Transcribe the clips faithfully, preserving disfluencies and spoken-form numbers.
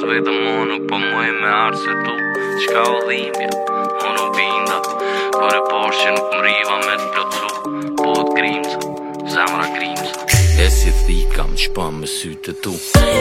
vetëm mu nuk po muaj me arë se tu Qka o dhimbja, mu nuk binda Kore posh që nuk mriva me t'plotsu Po të grimca, zemra grimca E si thika më qpa me sytë tu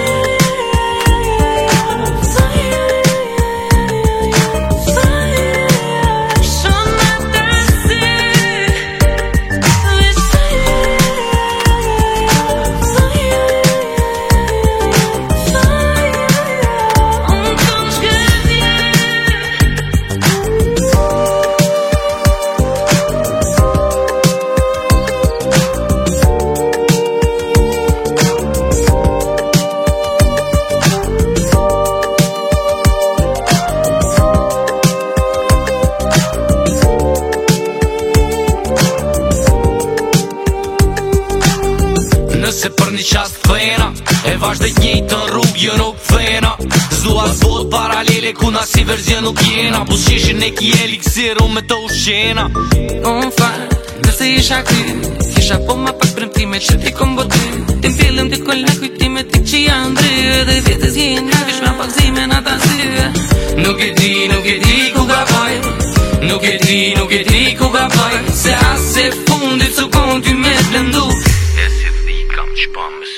Nëse për një qast këthena E vazhde njëjtën rrug jë nuk thena Zdua zbot paralele ku na si verzion nuk jena Po s'qeshin e ki eliksiru me të ushqena Unë falë, nëse isha kry Kisha po ma pak premtime që ti kom boty Ti m'fillëm t'i kolla kujtime ti që janë dry Dhe vjetës jenë nga vish me pak zime në ta sy Nuk e di, nuk e di ku ka baj Nuk e di, nuk e di ku ka baj Se as e fundit su kon ty me blendu E si thika më qpa me